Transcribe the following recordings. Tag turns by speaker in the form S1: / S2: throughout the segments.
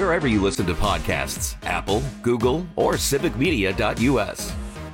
S1: wherever you listen to podcasts, Apple, Google, or civicmedia.us.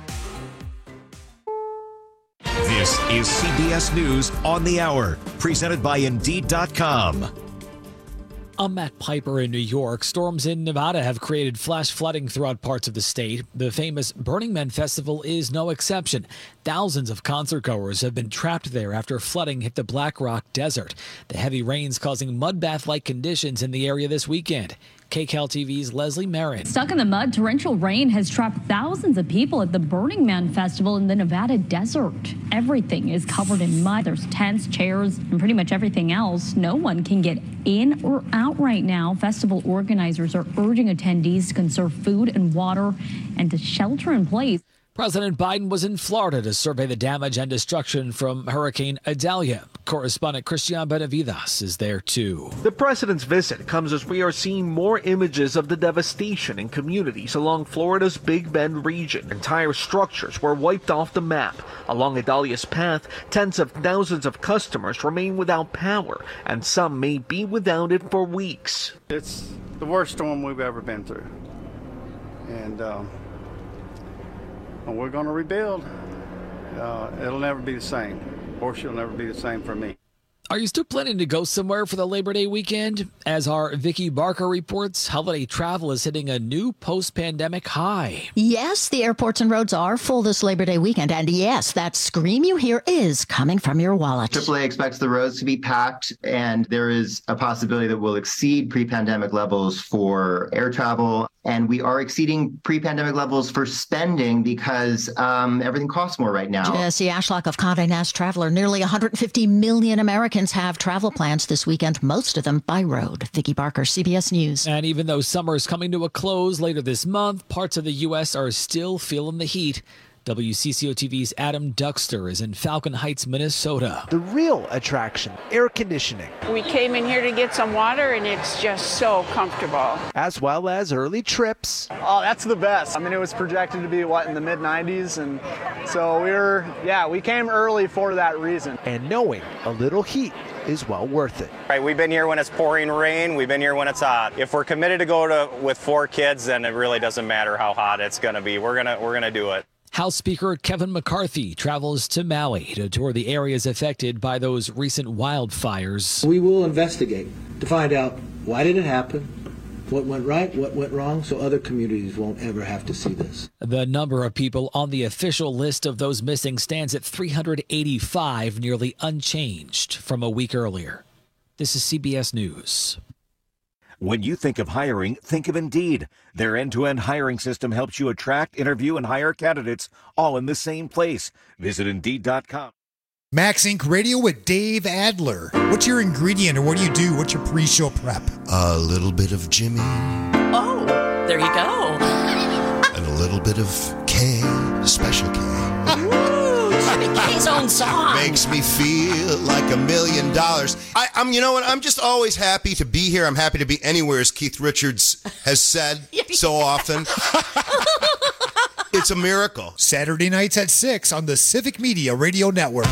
S2: This is CBS News on the Hour, presented by Indeed.com.
S3: I'm Matt Piper in New York. Storms in Nevada have created flash flooding throughout parts of the state. The famous Burning Man Festival is no exception. Thousands of concertgoers have been trapped there after flooding hit the Black Rock Desert. The heavy rains causing mudbath-like conditions in the area this weekend. KCAL TV's Leslie Marin.
S4: Stuck in the mud, torrential rain has trapped thousands of people at the Burning Man Festival in the Nevada desert. Everything is covered in mud. There's tents, chairs, and pretty much everything else. No one can get in or out right now. Festival organizers are urging attendees to conserve food and water and to shelter in place.
S3: President Biden was in Florida to survey the damage and destruction from Hurricane Idalia. Correspondent Christian Benavides is there too.
S5: The president's visit comes as we are seeing more images of the devastation in communities along Florida's Big Bend region. Entire structures were wiped off the map. Along Idalia's path, tens of thousands of customers remain without power, and some may be without it for weeks.
S6: It's the worst storm we've ever been through. And we're going to rebuild. It'll never be the same. Horseshoe will never be the same for me.
S3: Are you still planning to go somewhere for the Labor Day weekend? As our Vicky Barker reports, holiday travel is hitting a new post-pandemic high.
S7: Yes, the airports and roads are full this Labor Day weekend. And yes, that scream you hear is coming from your wallet.
S8: AAA expects the roads to be packed, and there is a possibility that we'll exceed pre-pandemic levels for air travel. And we are exceeding pre-pandemic levels for spending because everything costs more right now.
S7: Jesse Ashlock of Condé Nast Traveler. Nearly 150 million Americans have travel plans this weekend, most of them by road. Vicky Barker, CBS News.
S3: And even though summer is coming to a close later this month, parts of the U.S. are still feeling the heat. WCCO TV's Adam Duxter is in Falcon Heights, Minnesota.
S9: The real attraction, air conditioning.
S10: We came in here to get some water, and it's just so comfortable.
S9: As well as early trips.
S11: Oh, that's the best. I mean, it was projected to be, in the mid-90s, and so we came early for that reason.
S9: And knowing a little heat is well worth it.
S12: Right, we've been here when it's pouring rain. We've been here when it's hot. If we're committed to go with 4 kids, then it really doesn't matter how hot it's going to be. We're gonna do it.
S3: House Speaker Kevin McCarthy travels to Maui to tour the areas affected by those recent wildfires.
S13: We will investigate to find out why did it happen, what went right, what went wrong, so other communities won't ever have to see this.
S3: The number of people on the official list of those missing stands at 385, nearly unchanged from a week earlier. This is CBS News.
S2: When you think of hiring, think of Indeed. Their end-to-end hiring system helps you attract, interview, and hire candidates all in the same place. Visit Indeed.com.
S14: Max Inc. Radio with Dave Adler. What's your ingredient, or what do you do? What's your pre-show prep?
S15: A little bit of Jimmy.
S16: Oh, there you go.
S15: And a little bit of K, Special K.
S16: Jimmy K's own song.
S15: Makes me feel like $1 million. I'm, you know what? I'm just always happy to be here. I'm happy to be anywhere, as Keith Richards has said so often. It's a miracle.
S14: Saturday nights at 6 on the Civic Media Radio Network.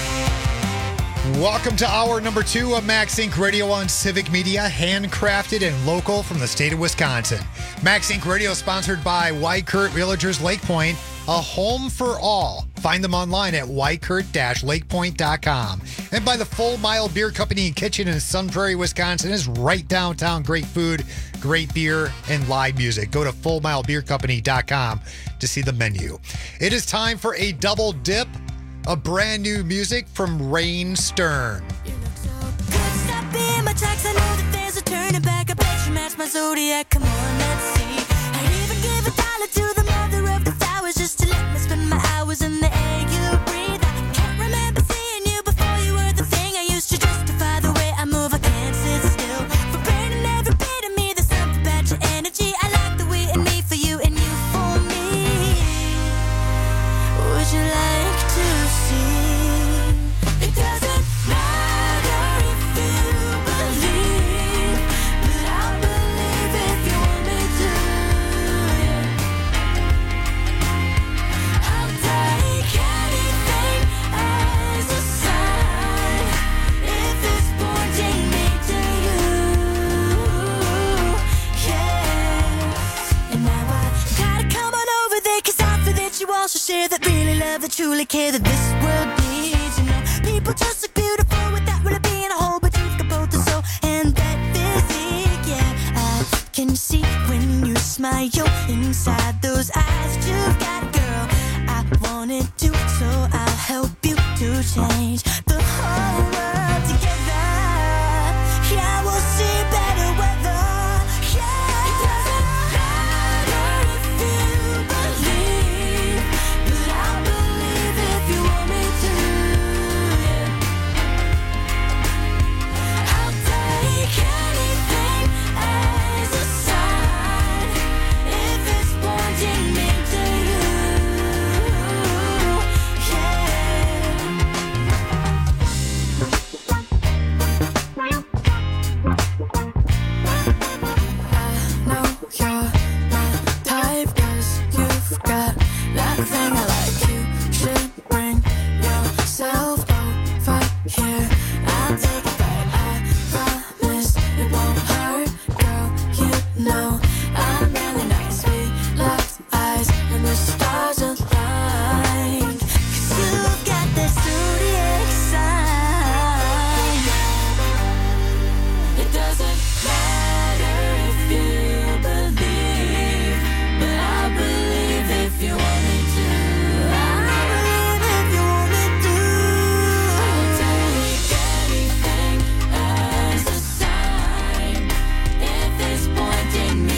S14: Welcome to hour number 2 of Max Inc. Radio on Civic Media, handcrafted and local from the state of Wisconsin. Max Inc. Radio sponsored by Weichert Realtors Lake Point, a home for all. Find them online at weichert-lakepoint.com. And by the Full Mile Beer Company and Kitchen in Sun Prairie, Wisconsin is right downtown. Great food, great beer, and live music. Go to fullmilebeercompany.com to see the menu. It is time for a double dip of brand new music from Rain Stern.
S17: You look so good, stop being my tracks. I know that there's a turning back. I bet you match my zodiac. Come on, let's see. I'd even give $1 to the mother of the flowers just to let me spend my hours in the air you breathe. I can't remember seeing you before you were the thing I used to justify the way I move. I can't sit still. For burning every bit of me, there's something about your energy. I like the way in me for you and you for me. Would you like to see? It doesn't matter if you believe, but I'll believe if you want me to. love, that truly care, that this world needs. You know, people just look beautiful without really being a whole, but you've got both the soul and that physique. Yeah, I can see when you smile inside those eyes that you've got, girl. I wanted to, so I'll help you to change the whole world together. Yeah, we'll see better weather. Yeah, it doesn't matter if you believe, but I'll believe if you want me to. I'll take anything as a sign if it's pointing me to you. Pointing me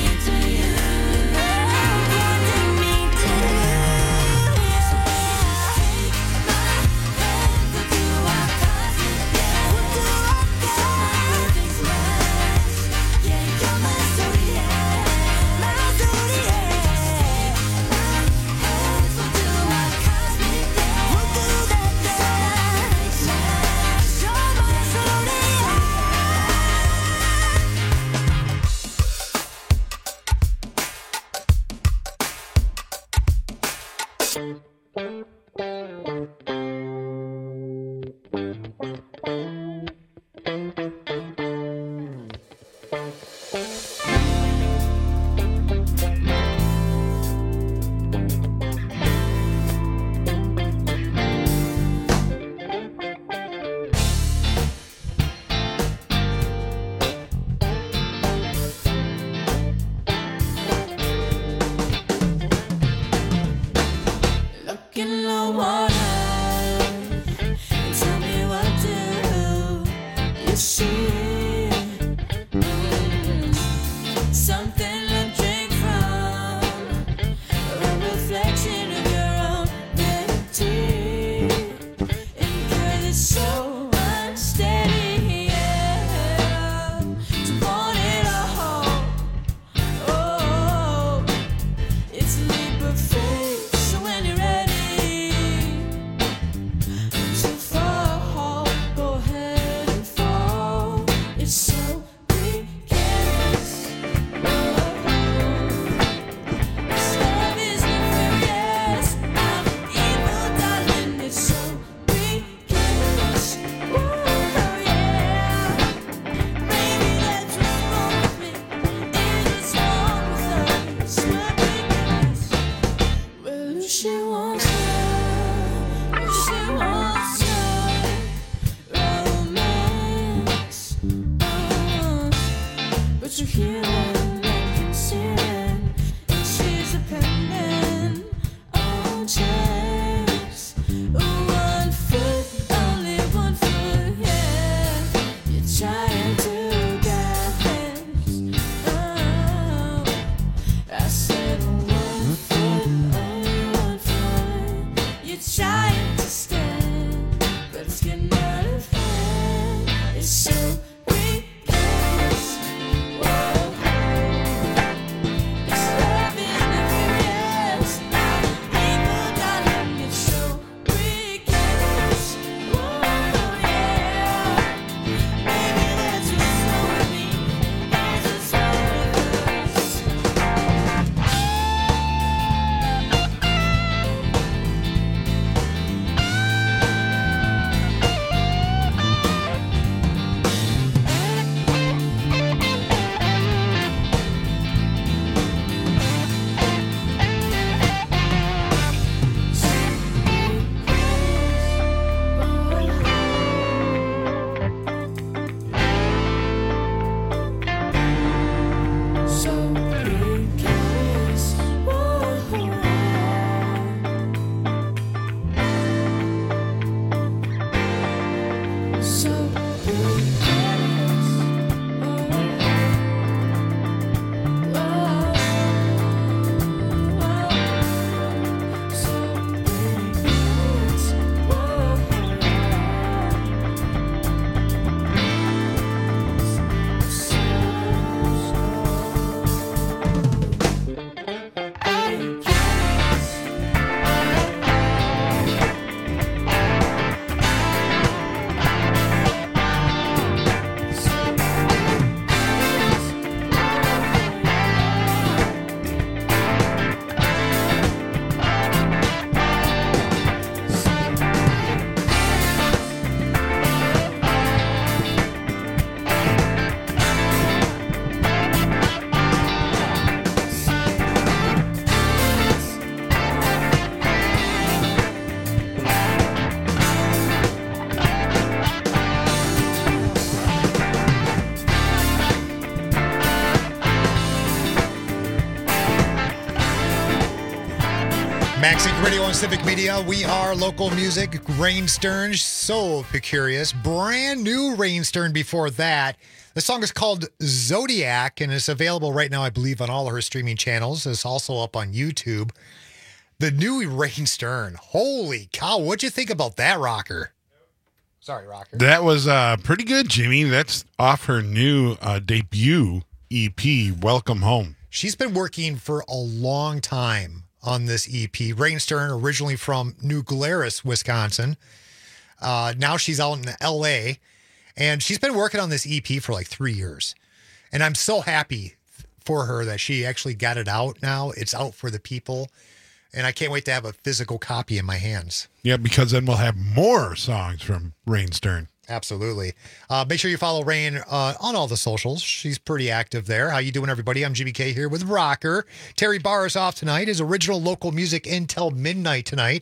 S14: Maxink Radio and Civic Media. We are local music. Rain Stern, so precarious. Brand new Rain Stern before that. The song is called Zodiac and is available right now, I believe, on all of her streaming channels. It's also up on YouTube. The new Rain Stern. Holy cow. What'd you think about that, Rocker? Sorry, Rocker.
S18: That was pretty good, Jimmy. That's off her new debut EP, Welcome Home.
S14: She's been working for a long time on this EP. Rain Stern, originally from New Glarus, Wisconsin. Now she's out in L.A., and she's been working on this EP for like 3 years. And I'm so happy for her that she actually got it out now. It's out for the people. And I can't wait to have a physical copy in my hands.
S18: Yeah, because then we'll have more songs from Rain Stern.
S14: Absolutely. Make sure you follow Rain on all the socials. She's pretty active there. How you doing, everybody? I'm Jimmy K here with Rocker. Terry Barr is off tonight. His original local music until midnight tonight.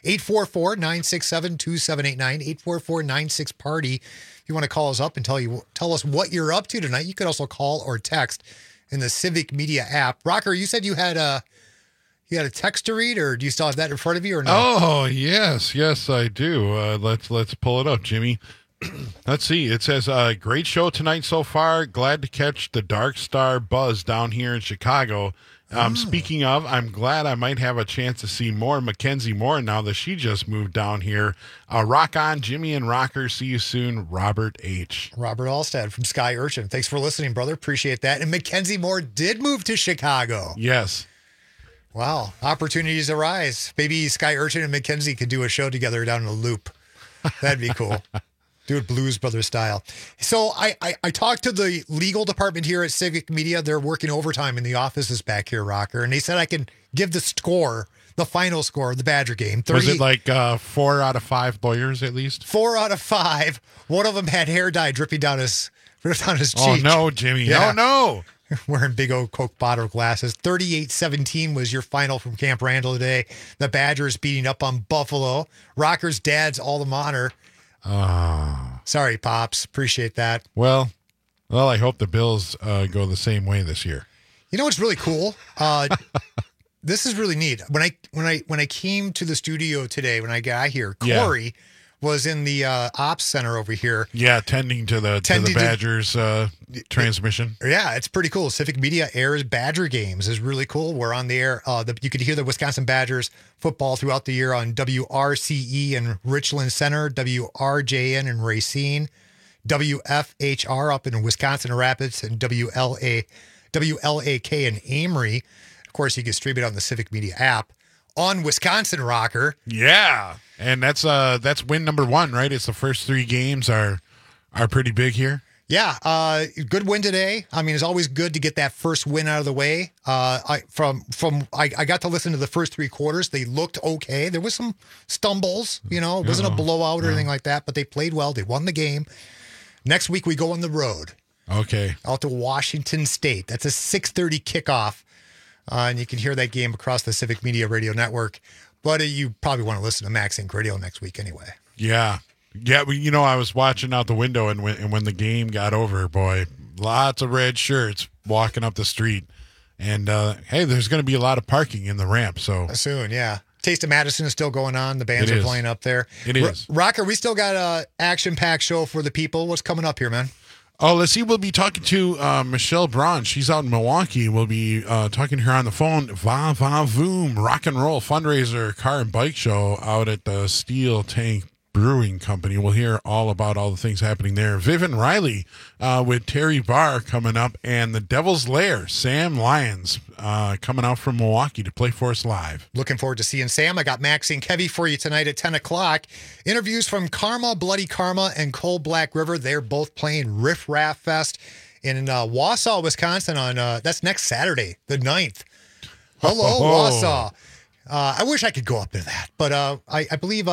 S14: 844-967-2789. 844-96-PARTY. If you want to call us up and tell us what you're up to tonight, you could also call or text in the Civic Media app. Rocker, you said you had a text to read, or do you still have that in front of you, or no?
S18: Oh, yes, I do. Let's pull it up, Jimmy. Let's see. It says, great show tonight so far. Glad to catch the Dark Star buzz down here in Chicago. Speaking of, I'm glad I might have a chance to see more Mackenzie Moore now that she just moved down here. Rock on, Jimmy and Rocker. See you soon, Robert H.
S14: Robert Alstad from Sky Urchin. Thanks for listening, brother. Appreciate that. And Mackenzie Moore did move to Chicago.
S18: Yes.
S14: Wow. Opportunities arise. Maybe Sky Urchin and Mackenzie could do a show together down in the Loop. That'd be cool. Do it Blues Brothers style. So I talked to the legal department here at Civic Media. They're working overtime in the offices back here, Rocker. And they said I can give the score, the final score of the Badger game.
S18: Was it like 4 out of 5 lawyers at least?
S14: 4 out of 5. One of them had hair dye dripping down his cheek.
S18: Oh, no, Jimmy.
S14: Yeah.
S18: Oh, no.
S14: Wearing big old Coke bottle glasses. 38-17 was your final from Camp Randall today. The Badgers beating up on Buffalo. Rocker's dad's alma mater. Sorry, Pops. Appreciate that.
S18: Well, I hope the Bills go the same way this year.
S14: You know what's really cool? This is really neat. When I came to the studio today, when I got here, Corey was in the ops center over here.
S18: Yeah, tending to the Badgers transmission.
S14: Yeah, it's pretty cool. Civic Media airs Badger games. Is really cool. We're on the air. You could hear the Wisconsin Badgers football throughout the year on WRCE in Richland Center, WRJN in Racine, WFHR up in Wisconsin Rapids, and WLAK in Amory. Of course, you can stream it on the Civic Media app on Wisconsin Rocker.
S18: Yeah. And that's win number 1, right? It's the first 3 games are pretty big here.
S14: Yeah, good win today. I mean, it's always good to get that first win out of the way. I got to listen to the first 3 quarters. They looked okay. There was some stumbles, it wasn't a blowout or anything like that, but they played well. They won the game. Next week we go on the road.
S18: Okay.
S14: Out to Washington State. That's a 6:30 kickoff. And you can hear that game across the Civic Media Radio Network. But you probably want to listen to Maxink Radio next week anyway.
S18: Yeah. Yeah, I was watching out the window, and when the game got over, boy, lots of red shirts walking up the street. And, hey, there's going to be a lot of parking in the ramp. So
S14: soon, yeah. Taste of Madison is still going on. The bands are playing up there.
S18: It is.
S14: Rocker, we still got an action-packed show for the people. What's coming up here, man?
S18: Oh, let's see. We'll be talking to Michelle Braun. She's out in Milwaukee. We'll be talking to her on the phone. Va Va Voom, rock and roll fundraiser car and bike show out at the Steel Tank Brewing Company. We'll hear all about all the things happening there. Vivian Riley with Terry Barr coming up, and the Devil's Lair, Sam Lyons, coming out from Milwaukee to play for us live.
S14: Looking forward to seeing Sam. I got Maxink Heavy for you tonight at 10 o'clock. Interviews from Karma, Bloody Karma, and Cold Black River. They're both playing Riff Raff Fest in Wausau, Wisconsin on that's next Saturday, the 9th. Hello, Wausau. I wish I could go up to that, but I believe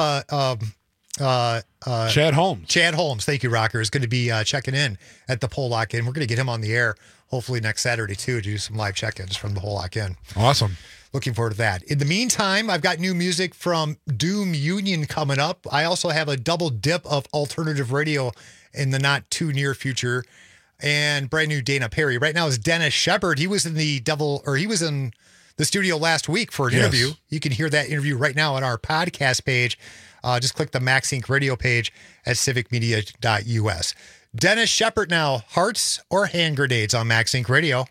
S18: Chad Holmes.
S14: Chad Holmes, thank you, Rocker, is going to be checking in at the Pole Lock In. We're going to get him on the air hopefully next Saturday too to do some live check-ins from the Pole Lock In.
S18: Awesome.
S14: Looking forward to that. In the meantime, I've got new music from Doom Union coming up. I also have a double dip of alternative radio in the not too near future, and brand new Dana Perry. Right now is Dennis Shepard. He was in the studio last week for an interview. You can hear that interview right now on our podcast page. Just click the Max Inc. radio page at civicmedia.us. Dennis Shepard now. Hearts or hand grenades on Max Inc. Radio?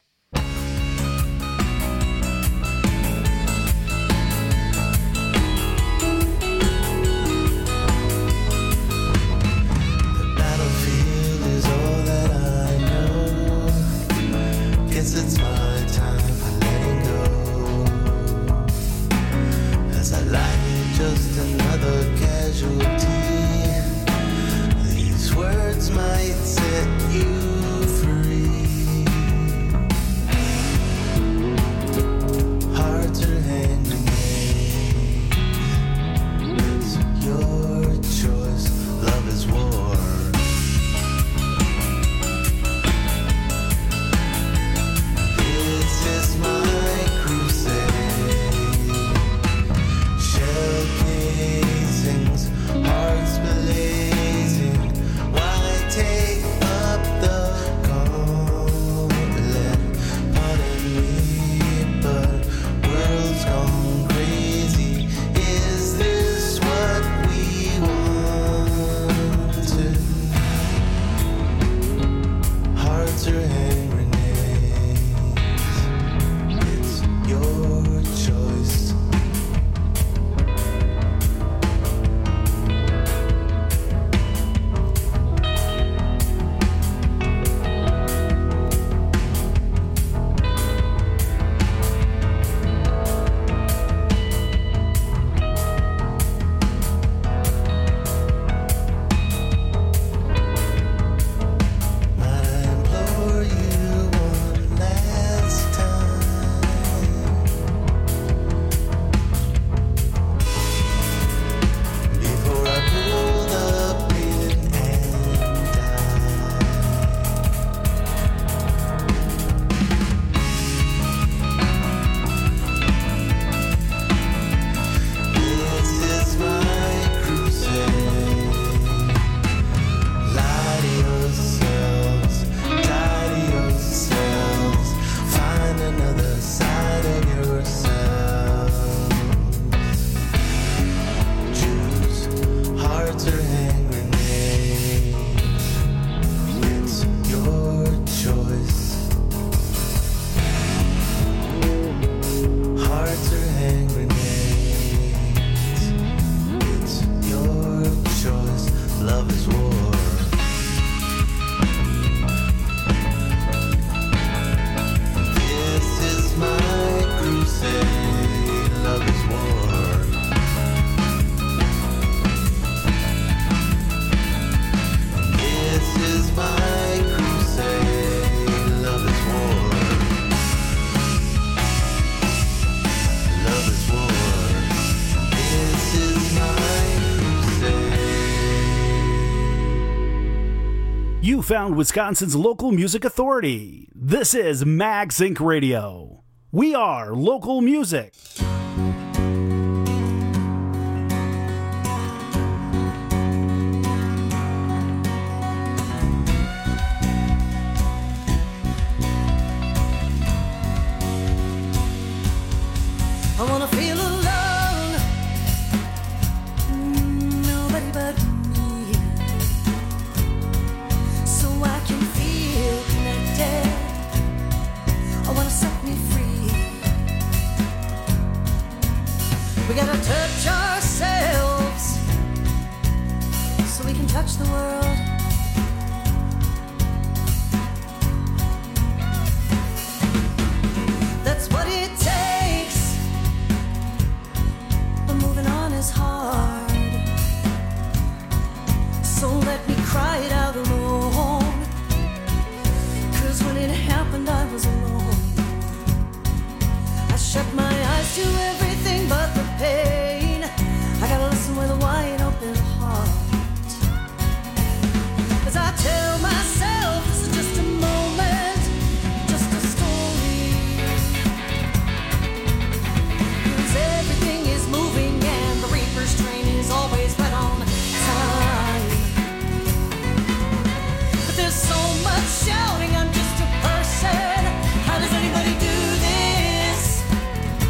S19: It's my time for letting go, as I lie just another casualty. These words might set you free. Hearts are hand grenades. It's your choice. Love is war. This is my crusade. Shell casings, hearts blazing. Why take up the gauntlet? Pardon me, but world's gone crazy. Is this what we wanted? Hearts are hand grenades. Your choice. Might I implore you one last time? Before I pull the pin and die. This is my crusade. Lie to yourselves, die to yourselves. Find another side of yourselves. Choose hearts or hand grenades. It's your choice. Hearts or hand grenades. It's your choice. Love is war. This is my crusade. Love is war. This is my crusade. Love is war. Love is war. This is my crusade.
S20: You found Wisconsin's local music authority. This is Max Inc. Radio. We are local music.
S19: I wanna feel alone. Nobody but me. So I can feel connected. I wanna set me free. We gotta touch ourselves so we can touch the world. That's what it takes. But moving on is hard. So let me cry it out alone. 'Cause when it happened, I was alone. I shut my eyes to everything but the pain. I gotta listen with a wide open heart. 'Cause I tell myself this is just a moment, just a story. 'Cause everything is moving and the reaper's train is always right on time. But there's so much shouting, I'm just a person. How does anybody do this?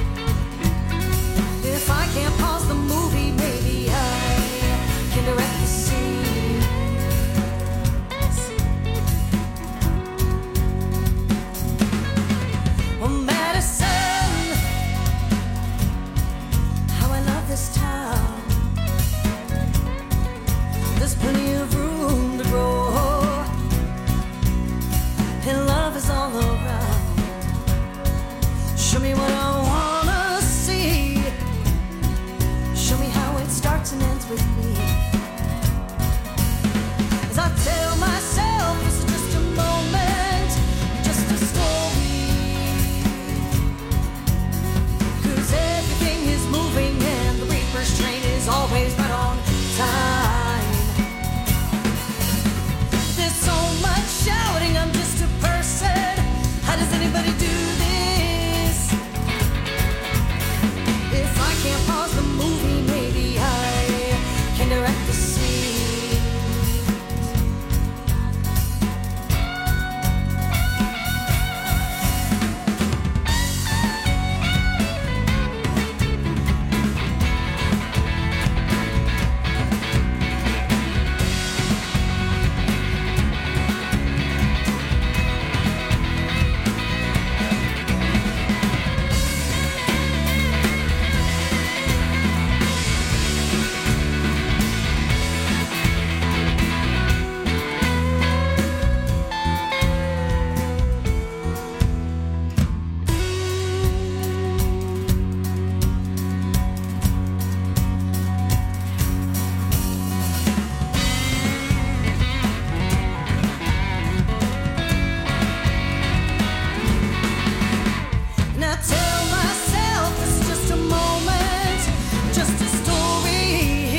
S19: Now tell myself it's just a moment, just a story.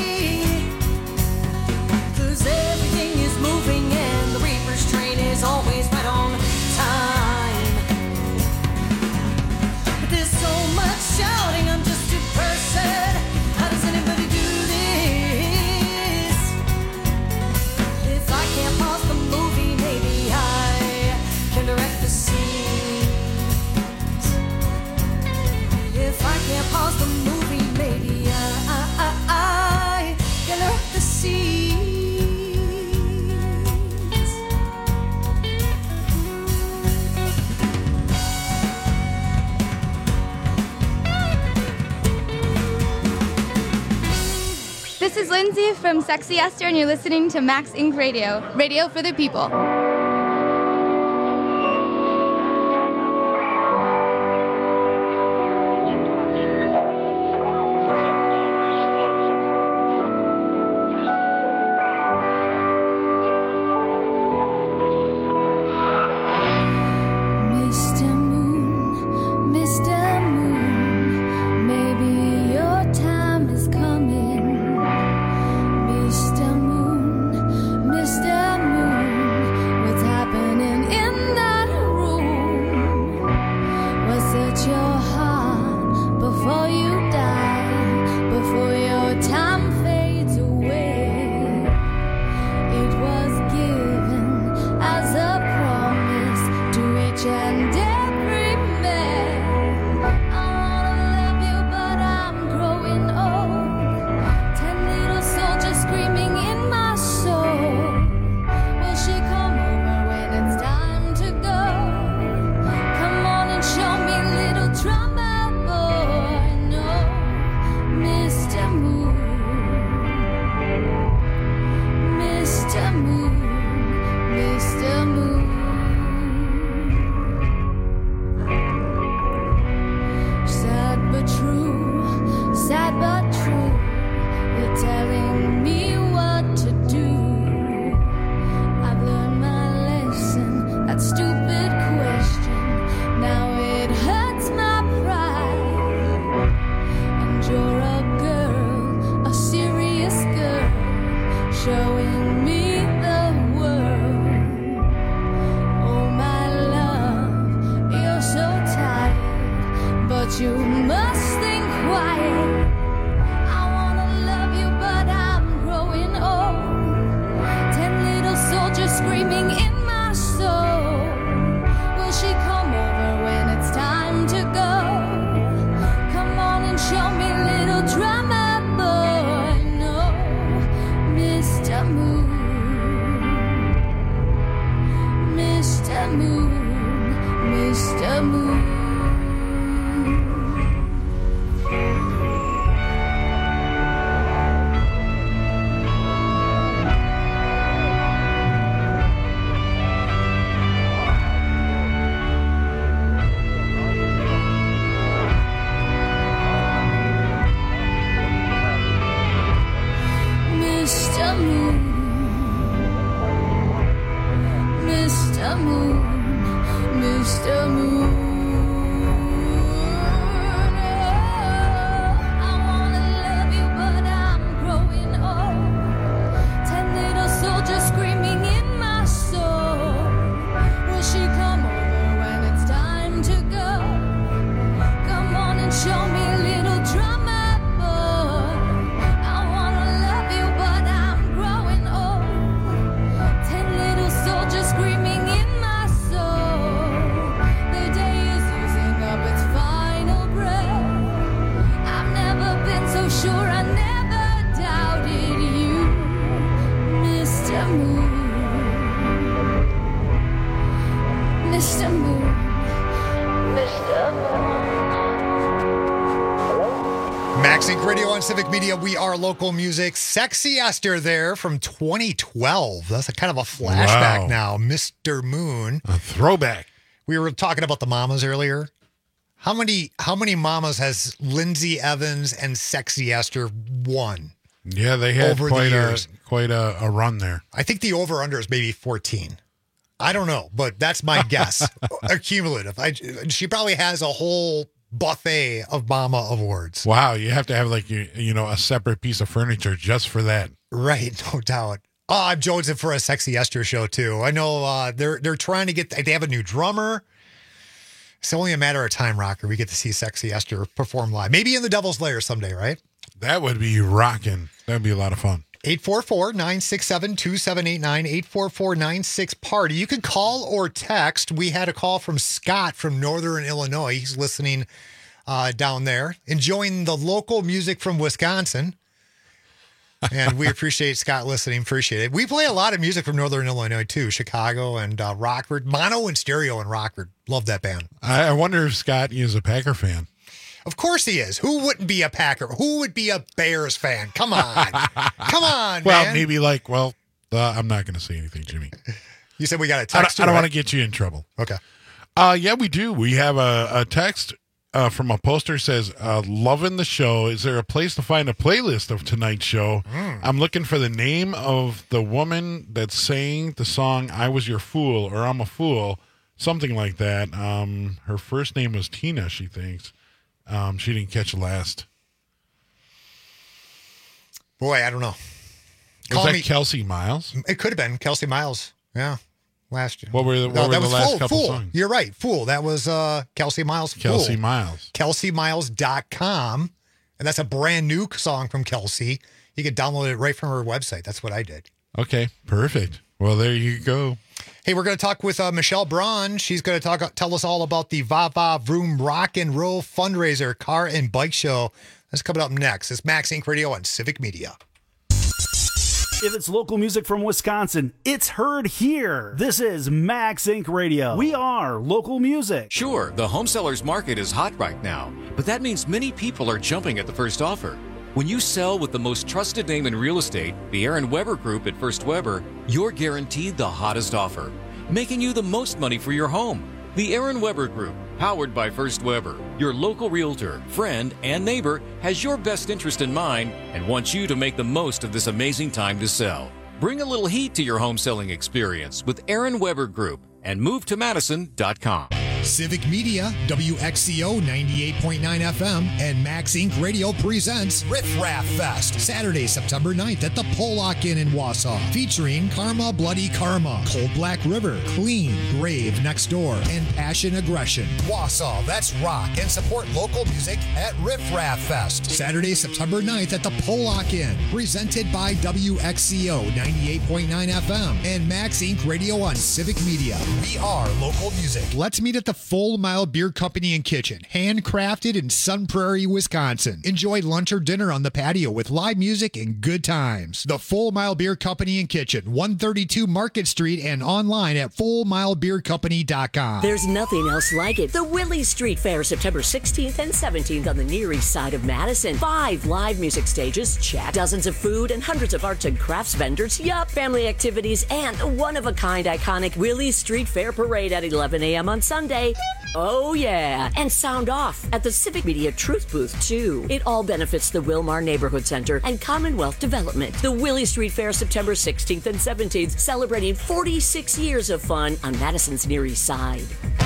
S19: 'Cause everything is moving and the Reaper's train is always right on time. But there's so much shouting, I'm just a person. How does anybody do this? If I can't pause the movie, maybe I can direct the scenes. If I can't pause the movie, maybe I can direct the scenes.
S21: This is Lindsay from Sexy Esther, and you're listening to Max Inc. Radio, radio for the people.
S19: Mr. Moon, maybe your time is coming. Mr. Moon, what's happening in that room? Was it your heart before you die, before your time fades away? It was given as a promise to each and every man. I wanna love you, but I'm growing old. 10 little soldiers screaming in my soul. Will she come over when it's time to go? Come on and show me, little drummer boy. No, Mr. Moon, Mr. Moon, Mr. Moon. Sad but true, sad but true. You're telling me what to do. I've learned my lesson, that stupid question. Now it hurts my pride. And you're a girl, a serious girl, showing me the world. Oh my love, you're so tired, but you must think quiet. I wanna love you, but I'm growing old. 10 little soldiers screaming in my soul. Will she come over when it's time to go? Come on and show me, little drummer boy. No, Mr. Moon, Mr. Moon, Mr. Moon. Mr. Moon, Mr. Moon, Mr. Moon. I wanna love you, but I'm growing old. 10 little soldiers screaming in my soul. Will she come over when it's time to go? Come on and show me, little drummer boy. I wanna love you, but I'm growing old. 10 little soldiers screaming in my soul. The day is using up its final breath. I've never been so sure, I never doubted you, Mr. Moon, Mr. Moon, Mr. Moon.
S14: Max Inc. Radio on Civic Media. We are local music. Sexy Esther there from 2012. That's a kind of a flashback now. Mr. Moon.
S18: A throwback.
S14: We were talking about the mamas earlier. How many mamas has Lindsay Evans and Sexy Esther won?
S18: Yeah, they had
S14: over
S18: quite
S14: the years?
S18: a run there.
S14: I think the over-under is maybe 14. I don't know, but that's my guess. Cumulative. She probably has a whole buffet of Mama awards.
S18: Wow, you have to have like a separate piece of furniture just for that.
S14: Right, no doubt. I'm jonesing for a Sexy Esther show too. I know they're trying to get. They have a new drummer. It's only a matter of time, Rocker. We get to see Sexy Esther perform live. Maybe in the Devil's Lair someday, right?
S18: That would be rocking. That'd be a lot of fun.
S14: 844-967-2789, 844-96-PARTY. You can call or text. We had a call from Scott from Northern Illinois. He's listening down there, enjoying the local music from Wisconsin. And we appreciate Scott listening. Appreciate it. We play a lot of music from Northern Illinois, too. Chicago and Rockford. Mono and Stereo in Rockford. Love that band.
S18: I wonder if Scott is a Packer fan.
S14: Of course he is. Who wouldn't be a Packer? Who would be a Bears fan? Come on. Come on,
S18: well,
S14: man.
S18: maybe I'm not going to say anything, Jimmy.
S14: You said we got a text.
S18: I don't want to get you in trouble.
S14: Okay.
S18: Yeah, we do. We have a text from a poster says, loving the show. Is there a place to find a playlist of tonight's show? I'm looking for the name of the woman that sang the song I Was Your Fool or I'm a Fool, something like that. Her first name was Tina, she thinks. She didn't catch the last.
S14: Boy, I don't know.
S18: Was that Kelsey Miles?
S14: It could have been Kelsey Miles. Yeah. Last year.
S18: What were the last couple songs?
S14: You're right. Fool. That was Kelsey Miles.
S18: Kelsey Miles.
S14: KelseyMiles.com. And that's a brand new song from Kelsey. You can download it right from her website. That's what I did.
S18: Okay. Perfect. Well, there you go.
S14: Hey, we're going to talk with Michelle Braun. She's going to tell us all about the Va Va Vroom Rock and Roll fundraiser car and bike show. That's coming up next. It's Max Inc. Radio on Civic Media.
S20: If it's local music from Wisconsin, it's heard here. This is Max Inc. Radio. We are local music.
S1: Sure, the home sellers market is hot right now, but that means many people are jumping at the first offer. When you sell with the most trusted name in real estate, the Aaron Weber Group at First Weber, you're guaranteed the hottest offer, making you the most money for your home. The Aaron Weber Group, powered by First Weber, your local realtor, friend, and neighbor, has your best interest in mind and wants you to make the most of this amazing time to sell. Bring a little heat to your home selling experience with Aaron Weber Group and move to Madison.com.
S14: Civic Media, WXCO 98.9 FM, and Max Inc. Radio presents Riff Raff Fest, Saturday, September 9th at the Pollock Inn in Wausau, featuring Karma Bloody Karma, Cold Black River, Clean, Grave Next Door, and Passion Aggression. Wausau, that's rock, and support local music at Riff Raff Fest, Saturday, September 9th at the Pollock Inn, presented by WXCO 98.9 FM and Max Inc. Radio on Civic Media. We are local music. Let's meet at the Full Mile Beer Company and Kitchen, handcrafted in Sun Prairie, Wisconsin. Enjoy lunch or dinner on the patio with live music and good times. The Full Mile Beer Company and Kitchen, 132 Market Street, and online at fullmilebeercompany.com.
S22: There's nothing else like it. The Willie Street Fair, September 16th and 17th on the Near East Side of Madison. 5 live music stages, chat, dozens of food, and hundreds of arts and crafts vendors. Yup, family activities, and one-of-a-kind iconic Willie Street Fair parade at 11 a.m. on Sunday. Oh, yeah. And sound off at the Civic Media Truth Booth, too. It all benefits the Wilmar Neighborhood Center and Commonwealth Development. The Willie Street Fair, September 16th and 17th, celebrating 46 years of fun on Madison's Near East Side.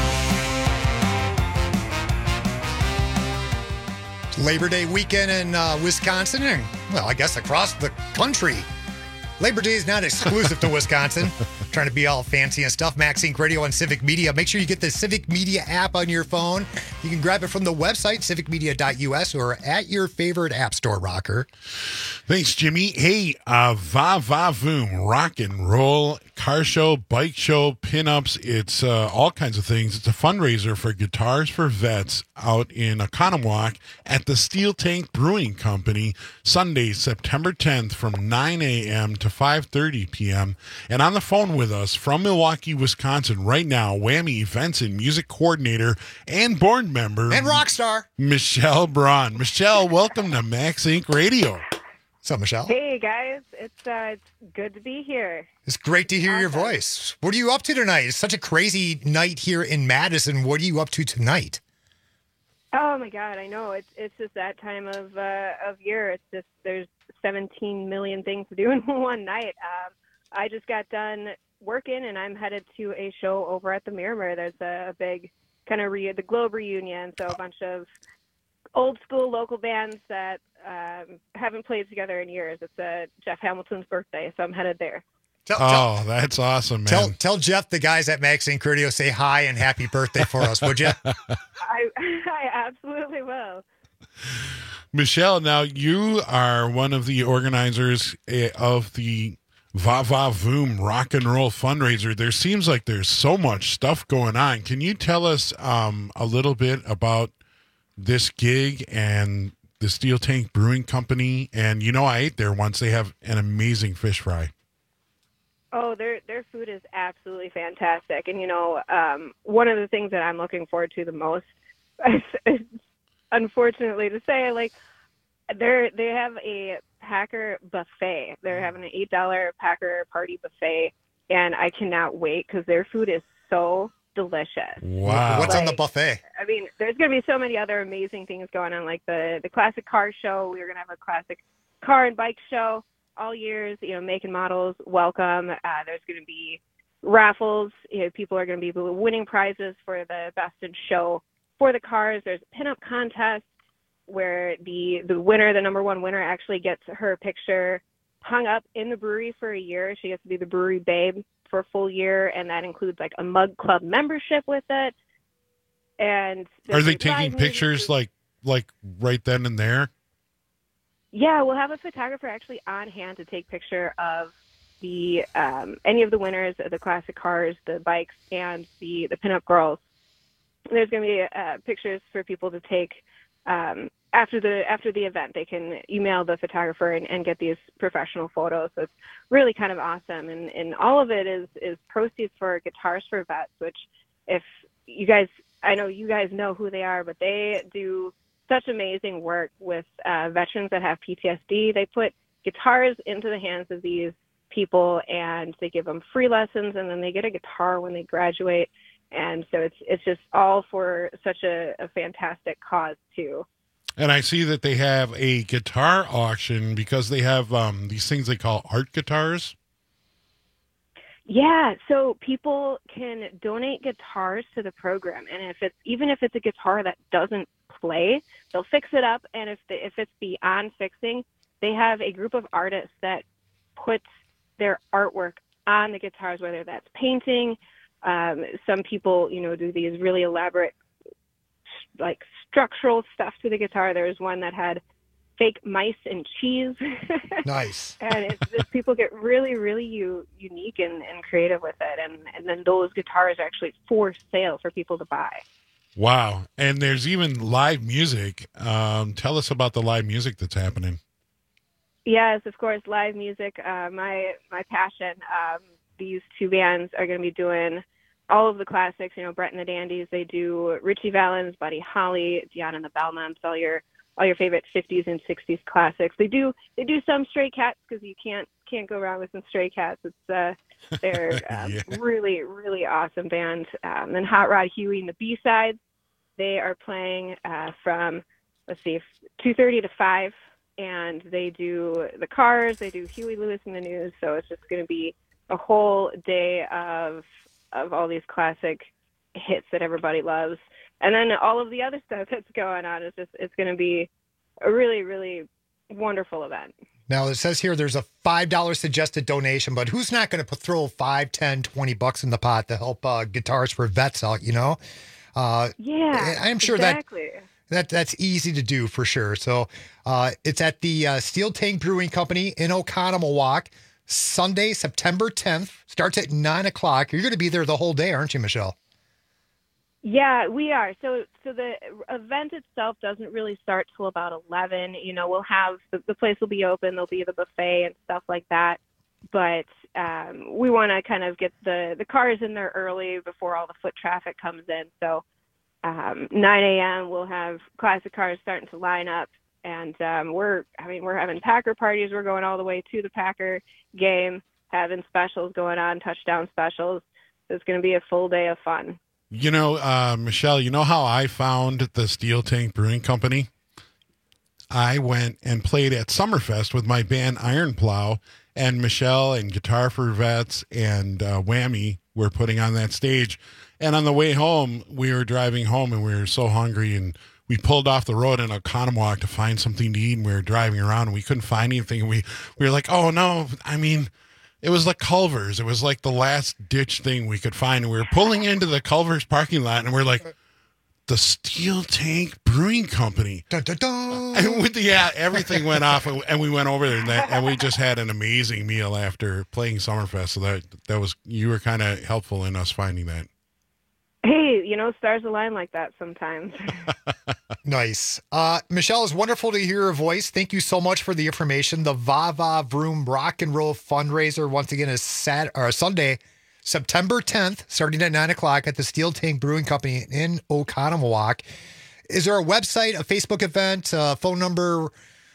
S14: Labor Day weekend in Wisconsin, and, well, I guess across the country. Labor Day is not exclusive to Wisconsin. Trying to be all fancy and stuff. Max Inc. Radio on Civic Media. Make sure you get the Civic Media app on your phone. You can grab it from the website, civicmedia.us, or at your favorite app store, Rocker.
S18: Thanks, Jimmy. Hey, Va Va Voom, rock and roll, car show, bike show, pinups. It's all kinds of things. It's a fundraiser for Guitars for Vets out in Oconomowoc at the Steel Tank Brewing Company, Sunday, September 10th from 9 a.m. to 5:30 p.m. And on the phone with us from Milwaukee, Wisconsin right now, Whammy Events and Music Coordinator and board member.
S14: And rock star.
S18: Michelle Braun. Michelle, welcome to Max Inc. Radio.
S14: What's up, Michelle?
S23: Hey, guys. It's good to be here.
S14: It's great to hear your voice. What are you up to tonight? It's such a crazy night here in Madison. What are you up to tonight?
S23: Oh, my God. I know. It's just that time of year. It's just there's 17 million things to do in one night. I just got done working, and I'm headed to a show over at the Miramar. There's a big kind of the Globe reunion, so a bunch of old school local bands that haven't played together in years. It's Jeff Hamilton's birthday, so I'm headed there.
S18: That's awesome, man.
S14: Tell Jeff the guys at Max Inc. Radio say hi and happy birthday for us, would you?
S23: I absolutely will.
S18: Michelle, now you are one of the organizers of the Va Va Voom rock and roll fundraiser. There seems like there's so much stuff going on. Can you tell us a little bit about this gig and the Steel Tank Brewing Company? And I ate there once. They have an amazing fish fry.
S23: Oh, their food is absolutely fantastic. And, one of the things that I'm looking forward to the most, unfortunately to say, they have a Packer buffet. They're having an $8 Packer party buffet, and I cannot wait because their food is so delicious.
S14: Wow. What's on the buffet?
S23: I mean, there's going to be so many other amazing things going on, like the classic car show. We're going to have a classic car and bike show. All years, make and models welcome. There's going to be raffles. People are going to be winning prizes for the best in show for the cars. There's a pinup contest where the winner, the number one winner, actually gets her picture hung up in the brewery for a year. She gets to be the brewery babe for a full year, and that includes a mug club membership with it. And
S18: are they taking pictures like right then and there?
S23: Yeah, we'll have a photographer actually on hand to take picture of the any of the winners of the classic cars, the bikes, and the pinup girls. There's going to be pictures for people to take after the event. They can email the photographer and get these professional photos. So it's really kind of awesome, and all of it is proceeds for Guitars for Vets, which if you guys, I know you guys know who they are, but they do such amazing work with veterans that have PTSD. They put guitars into the hands of these people, and they give them free lessons, and then they get a guitar when they graduate. And so it's just all for such a fantastic cause too.
S18: And I see that they have a guitar auction because they have these things they call art guitars.
S23: Yeah, so people can donate guitars to the program, and even if it's a guitar that doesn't play, they'll fix it up. And if it's beyond fixing, they have a group of artists that puts their artwork on the guitars, whether that's painting. Some people, do these really elaborate, structural stuff to the guitar. There was one that had fake mice and cheese.
S14: Nice.
S23: And it's just people get really, really unique and creative with it. And then those guitars are actually for sale for people to buy.
S18: Wow. And there's even live music. Tell us about the live music that's happening.
S23: Yes, of course, live music. My passion. These two bands are going to be doing all of the classics. Brett and the Dandies. They do Richie Valens, Buddy Holly, Dion and the Bellmans, all your favorite 50s and 60s classics. They do some Stray Cats because you can't go wrong with some Stray Cats. It's they're really, really awesome band. Then Hot Rod Huey and the B-Sides. They are playing from 2:30 to 5, and they do the Cars. They do Huey Lewis and the News. So it's just going to be a whole day of all these classic hits that everybody loves. And then all of the other stuff that's going on it's going to be a really, really wonderful event.
S14: Now, it says here there's a $5 suggested donation, but who's not going to throw $5, $10, $20 in the pot to help Guitars for Vets out,
S23: Yeah,
S14: I'm sure
S23: exactly.
S14: that's easy to do for sure. So it's at the Steel Tank Brewing Company in Oconomowoc, Sunday, September 10th. Starts at 9 o'clock. You're going to be there the whole day, aren't you, Michelle?
S23: Yeah, we are. So the event itself doesn't really start till about 11. We'll have the place will be open. There'll be the buffet and stuff like that. But we want to kind of get the cars in there early before all the foot traffic comes in. So 9 a.m. we'll have classic cars starting to line up, and we're having Packer parties. We're going all the way to the Packer game, having specials going on, touchdown specials. So it's going to be a full day of fun.
S18: Michelle, you know how I found the Steel Tank Brewing Company? I went and played at Summerfest with my band Iron Plow, and Michelle and Guitar for Vets and Whammy were putting on that stage. And on the way home, we were driving home and we were so hungry, and we pulled off the road in Oconomowoc to find something to eat, and we were driving around and we couldn't find anything. And we were like, oh no, I mean, it was like Culver's. It was like the last ditch thing we could find. And we were pulling into the Culver's parking lot and we're like, the Steel Tank Brewing Company.
S14: Dun, dun, dun.
S18: And everything went off, and we went over there, and we just had an amazing meal after playing Summerfest. So that was, you were kind of helpful in us finding that.
S23: Hey, stars align like that sometimes.
S14: Nice. Michelle, it's wonderful to hear your voice. Thank you so much for the information. The Va Vroom Rock and Roll fundraiser, once again, is Sunday, September 10th, starting at 9 o'clock at the Steel Tank Brewing Company in Oconomowoc. Is there a website, a Facebook event, a phone number?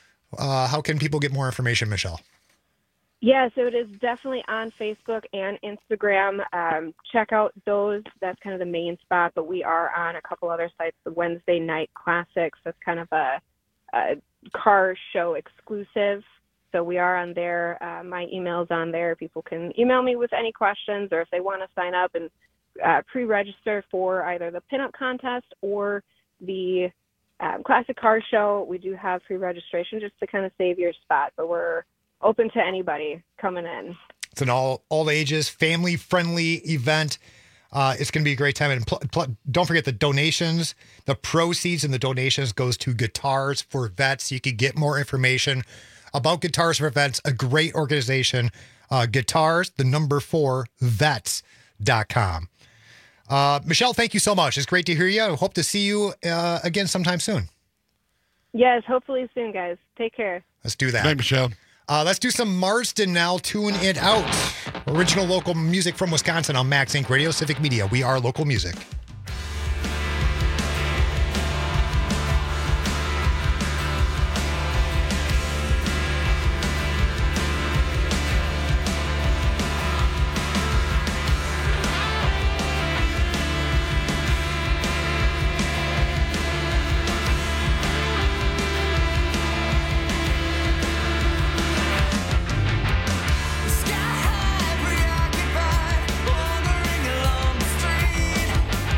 S14: How can people get more information, Michelle?
S23: Yeah, so it is definitely on Facebook and Instagram. Check out those. That's kind of the main spot, but we are on a couple other sites. The Wednesday Night Classics, that's kind of a car show exclusive. So we are on there. My email's on there. People can email me with any questions, or if they want to sign up and pre-register for either the pinup contest or the classic car show. We do have pre-registration just to kind of save your spot, but we're open to anybody coming in.
S14: It's an all ages, family-friendly event. It's going to be a great time. And don't forget the donations. The proceeds and the donations goes to Guitars for Vets. You can get more information about Guitars for Vets, a great organization. Guitars, 4, vets.com. Michelle, thank you so much. It's great to hear you. I hope to see you again sometime soon.
S23: Yes, hopefully soon, guys. Take care.
S14: Let's do that.
S18: Thanks, Michelle.
S14: Let's do some Marsden now. Tune it out. Original local music from Wisconsin on Max Inc. Radio Civic Media. We are local music.
S17: Sky high, preoccupied, wandering along the street.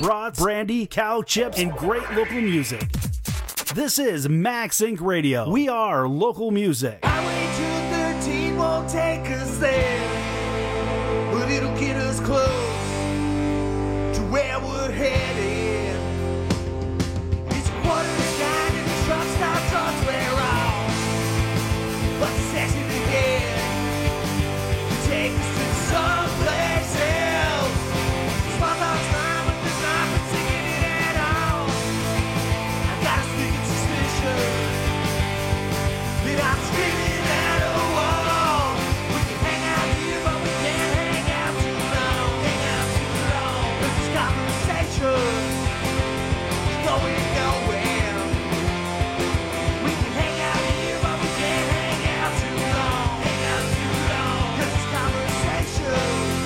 S20: brats, brandy, cow chips, and great local music. This is Max Inc. Radio. We are local music.
S19: Highway 213 won't take us there, but it'll get us close to where we're headed. It's a quarter to 9 and the truck stop trucks wear off, but the section again to take us to someplace else. Small talk's fine, but there's nothing singing it at all. I got a sneaking suspicion that I'm screaming at a wall. We can hang out here, but we can't hang out too long. Hang out too long, 'cause this conversation is going nowhere. We can hang out here, but we can't hang out too long. Hang out too long, 'cause this conversation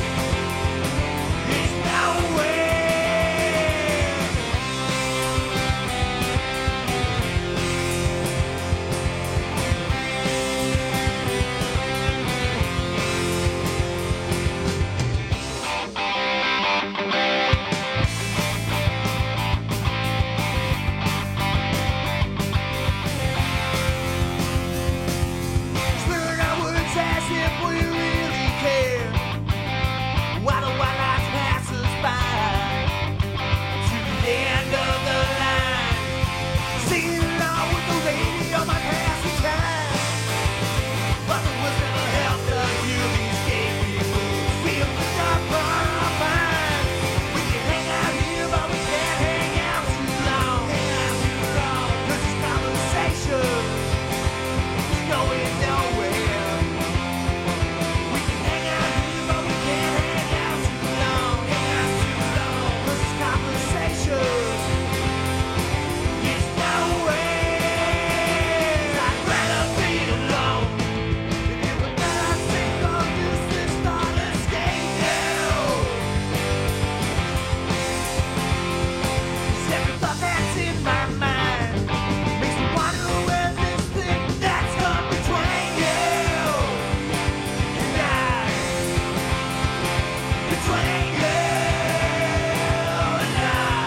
S19: is nowhere. Slurring our words as if we really care. Why the white lights pass us by to the end of the line? Singing along with the radio might pass the time, but the words never help to hear these gay people feel the dark part of our minds. We can hang out here, but we can't hang out too long. Hang out too long, 'cause this conversation is going nowhere. We can hang out here, but we can't hang out too long. Hang out too long, 'cause this conversation is nowhere. I'd rather be alone than it would not think of useless thought escape now. 'Cause every thought that's in my mind makes me wonder where this thing that's come between you and I. Between you and I.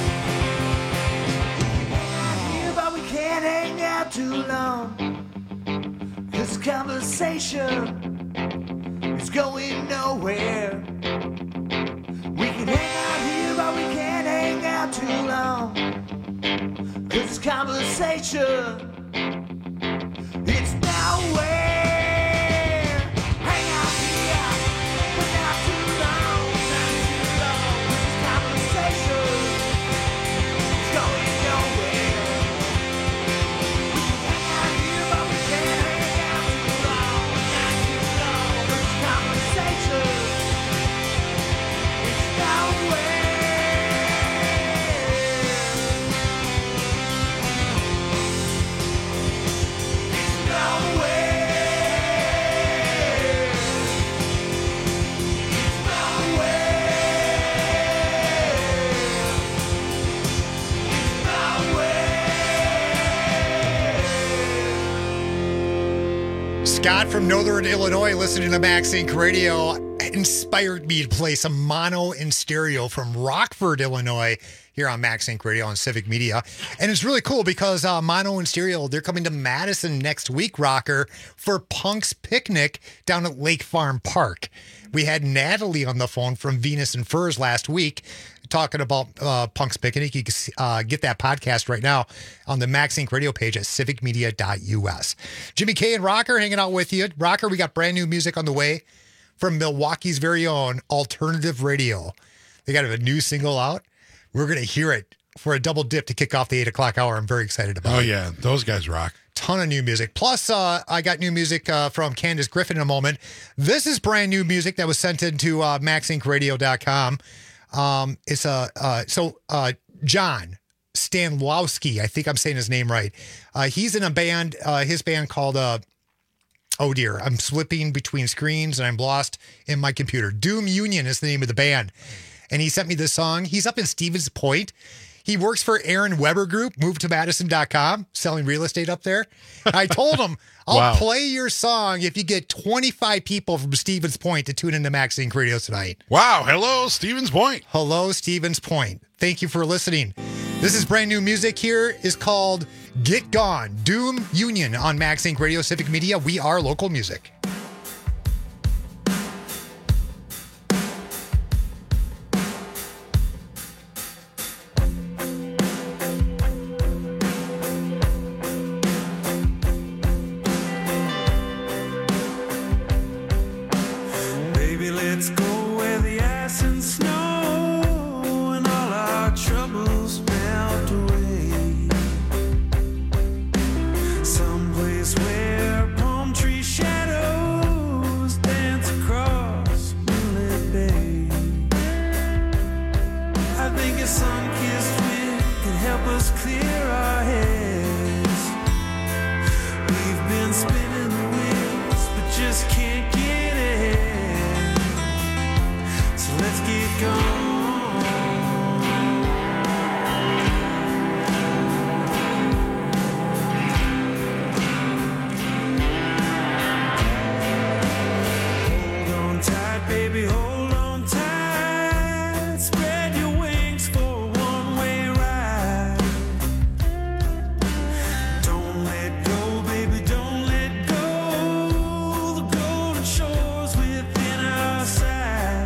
S19: Here, but we can't hang out too long. This conversation is going nowhere. We can hang out here, but we can't hang out too long. 'Cause this conversation, it's nowhere. Hang out here, but not too long, not too long. 'Cause this conversation is going nowhere. We can hang out here, but we can't hang out too long, not too long. 'Cause this conversation is nowhere.
S14: Scott from Northern Illinois, listening to Max Inc. Radio, inspired me to play some mono and stereo from Rockford, Illinois, here on Max Inc. Radio on Civic Media. And it's really cool because mono and stereo, they're coming to Madison next week, Rocker, for Punk's Picnic down at Lake Farm Park. We had Natalie on the phone from Venus and Furs last week talking about Punk's Picnic. You can get that podcast right now on the Max Inc. radio page at civicmedia.us. Jimmy K and Rocker hanging out with you. Rocker, we got brand new music on the way from Milwaukee's very own Alternative Radio. They got a new single out. We're going to hear it for a double dip to kick off the 8 o'clock hour. I'm very excited about it.
S18: Oh, yeah. Those guys rock.
S14: Ton of new music. Plus, I got new music from Candace Griffin in a moment. This is brand new music that was sent into maxincradio.com. It's John Stanlowski. I think I'm saying his name right. He's in a band, his band called, oh dear, I'm slipping between screens and I'm lost in my computer. Doom Union is the name of the band. And he sent me this song. He's up in Stevens Point. He works for Aaron Weber Group, movetomadison.com, selling real estate up there. I told him, I'll play your song if you get 25 people from Stevens Point to tune into Max Inc. Radio tonight.
S18: Wow. Hello, Stevens Point.
S14: Hello, Stevens Point. Thank you for listening. This is brand new music. Here is called Get Gone, Doom Union on Max Inc. Radio Civic Media. We are local music.
S4: Let's go where the ice and snow and all our troubles melt away. Someplace where palm tree shadows dance across moonlit bay. I think a sun-kissed wind can help us clear our heads. We've been spinning the wheels, but just can't get ahead. Let's get gone. Hold on tight, baby, hold on tight. Spread your wings for a one-way ride. Don't let go, baby, don't let go. The golden shores within our sight.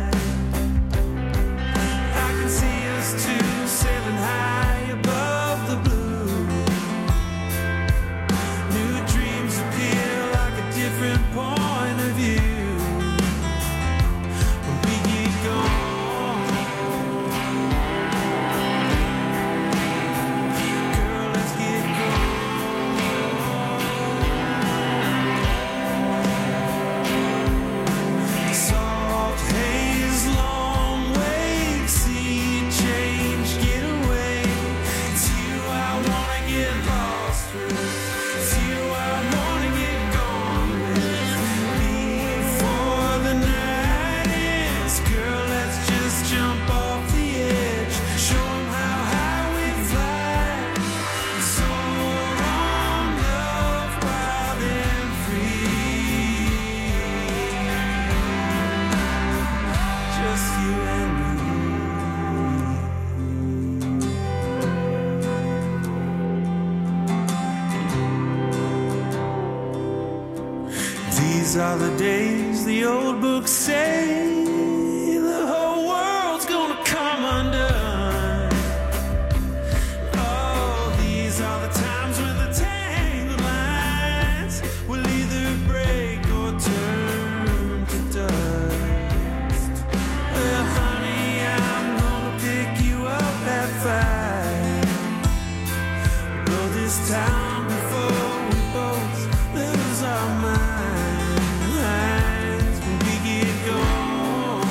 S4: Two sailing high above the blue. New dreams appear like a different point of view when we get gone. Girl, let's get gone. Soft haze, long waves, sea change, get away. It's you I wanna get lost with. It's you I wanna get gone with. Before the night ends, girl, let's just jump off the edge. Show 'em how high we fly. Soar on, love, wild and free. Just you and me. These are the days the old books say the whole world's gonna come undone. Oh, these are the times when the tangled lines will either break or turn to dust. Well, honey, I'm gonna pick you up at 5. Blow this town before we both lose our minds when we get gone.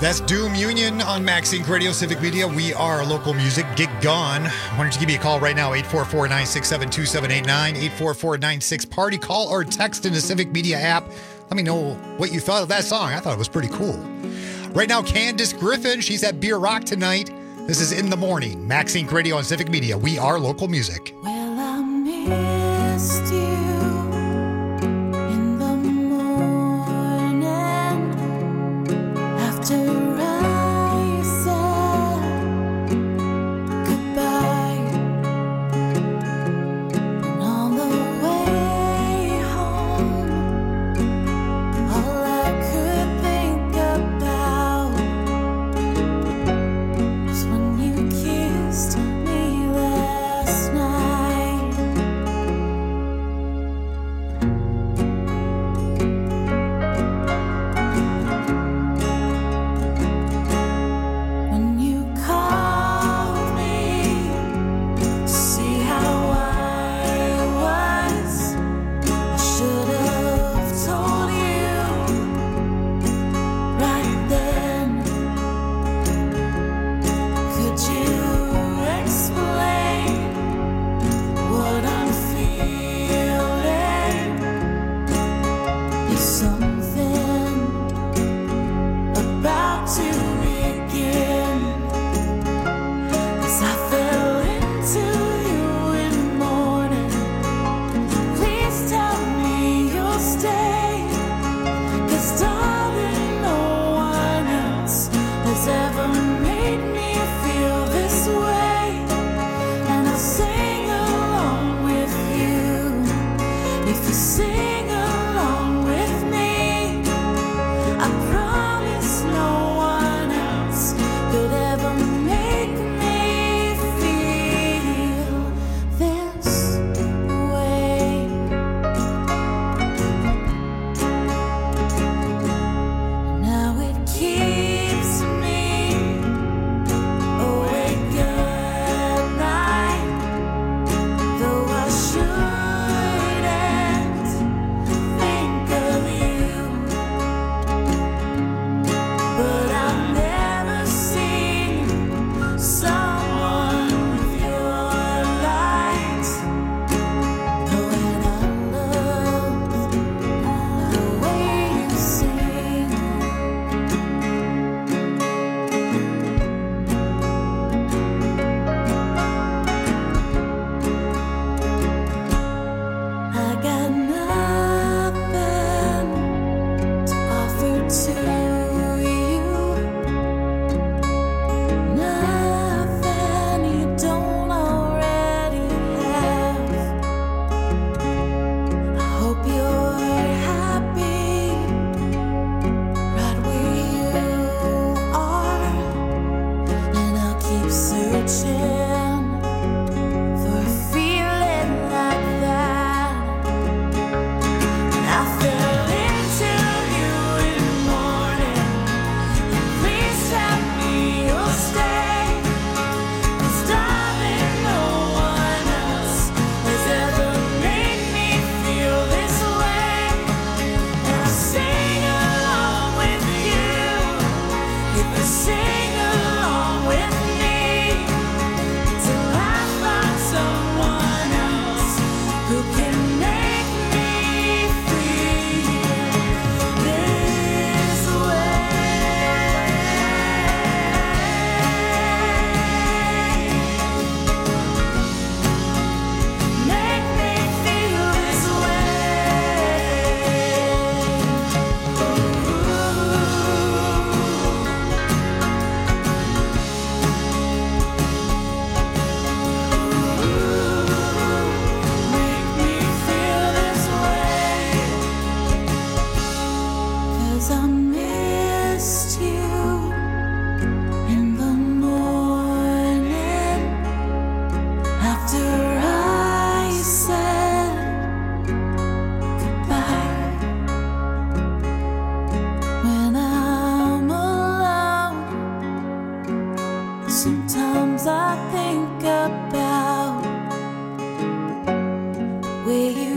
S14: That's Doom Union on Max Inc. Radio Civic Media. We are local music. Get gone. Why don't you give me a call right now, 844-967-2789, 844-96-PARTY. Call or text in the Civic Media app. Let me know what you thought of that song. I thought it was pretty cool. Right now, Candace Griffin. She's at Beer Rock tonight. This is In the Morning. Max Inc. Radio on Civic Media. We are local music.
S19: Well, I missed you.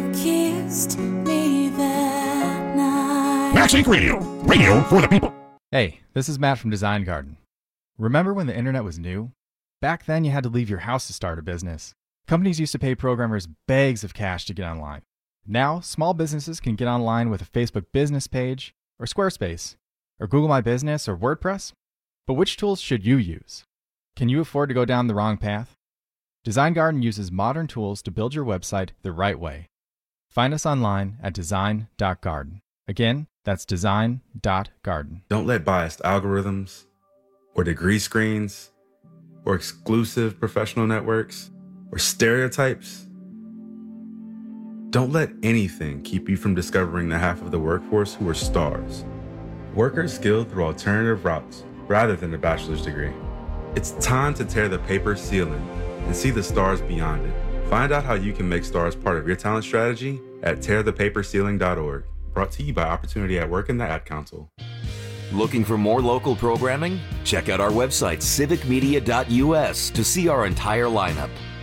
S5: Max Inc. Radio. Radio for the people. Hey, this is Matt from Design Garden. Remember when the internet was new? Back then, you had to leave your house to start a business. Companies used to pay programmers bags of cash to get online. Now, small businesses can get online with a Facebook business page, or Squarespace, or Google My Business, or WordPress. But which tools should you use? Can you afford to go down the wrong path? Design Garden uses modern tools to build your website the right way. Find us online at design.garden. Again, that's design.garden.
S6: Don't let biased algorithms, or degree screens, or exclusive professional networks, or stereotypes. Don't let anything keep you from discovering the half of the workforce who are stars. Workers skilled through alternative routes rather than a bachelor's degree. It's time to tear the paper ceiling and see the stars beyond it. Find out how you can make stars part of your talent strategy at tearthepaperceiling.org. Brought to you by Opportunity at Work and the Ad Council.
S2: Looking for more local programming? Check out our website, civicmedia.us, to see our entire lineup.